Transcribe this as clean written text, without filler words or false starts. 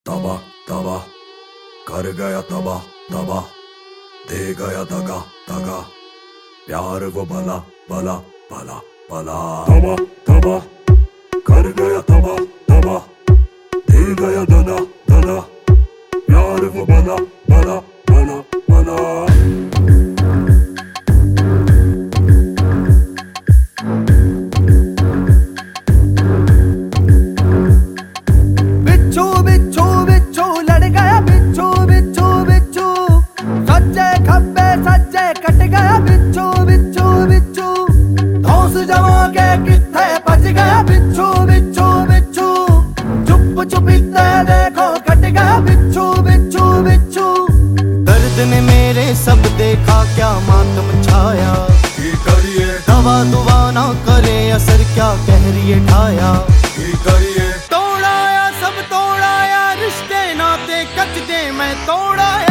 तबाह तबाह कर गया तबाह तबाह, दे गया दगा दगा, प्यार वो भला भला भला भला। तबाह तबाह कर गया तबाह तबाह, दे गया दगा दगा, प्यार वो भला भला भला भला। देखो कट गया बिच्छू बिच्छू बिच्छू। दर्द ने मेरे सब देखा, क्या मातम छाया। करिए दवा दुआ ना करे असर, क्या कहरिए ठाया। करिए तोड़ाया सब तोड़ाया, रिश्ते नाते कच दे मैं तोड़ाया।